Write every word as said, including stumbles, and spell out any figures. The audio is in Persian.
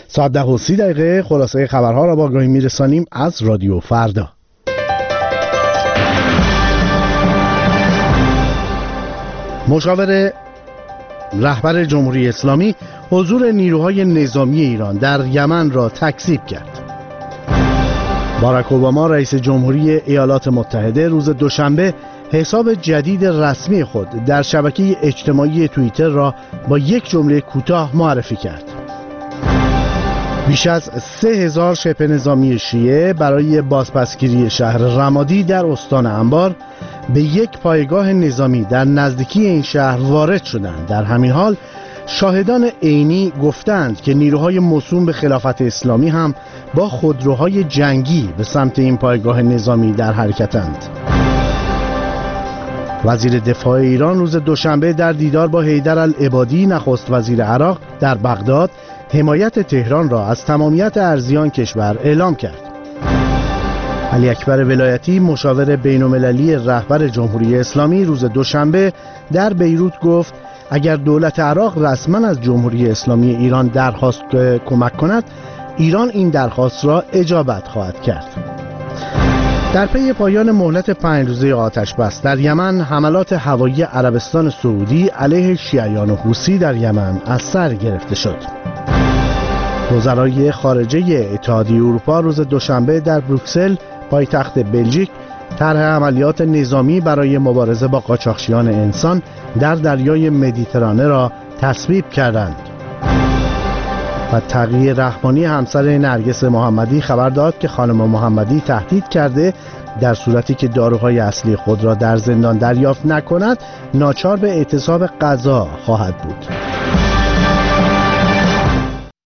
ساعت ده و سی دقیقه خلاصه خبرها را با آگاهی میرسانیم از رادیو فردا. مشاور رهبر جمهوری اسلامی حضور نیروهای نظامی ایران در یمن را تکذیب کرد. باراک اوباما رئیس جمهوری ایالات متحده روز دوشنبه حساب جدید رسمی خود در شبکه اجتماعی توییتر را با یک جمله کوتاه معرفی کرد. بیش از سه هزار شبه نظامی شیعه برای بازپسگیری شهر رمادی در استان انبار به یک پایگاه نظامی در نزدیکی این شهر وارد شدند. در همین حال شاهدان عینی گفتند که نیروهای موسوم به خلافت اسلامی هم با خودروهای جنگی به سمت این پایگاه نظامی در حرکتند. وزیر دفاع ایران روز دوشنبه در دیدار با حیدر العبادی نخست وزیر عراق در بغداد حمایت تهران را از تمامیت ارضیان کشور اعلام کرد. علی اکبر ولایتی مشاور بین‌المللی رهبر جمهوری اسلامی روز دوشنبه در بیروت گفت اگر دولت عراق رسما از جمهوری اسلامی ایران درخواست کمک کند، ایران این درخواست را اجابت خواهد کرد. در پی پایان مهلت پنج روزه آتش بس در یمن، حملات هوایی عربستان سعودی علیه شیعیان حوثی در یمن از سر گرفته شد. وزرای خارجه اتحادیه اروپا روز دوشنبه در بروکسل پایتخت بلژیک طرح عملیات نظامی برای مبارزه با قاچاقچیان انسان در دریای مدیترانه را تصویب کردند. و تقی رحمانی همسر نرگس محمدی خبر داد که خانم محمدی تهدید کرده در صورتی که داروهای اصلی خود را در زندان دریافت نکند ناچار به اعتصاب غذا خواهد بود.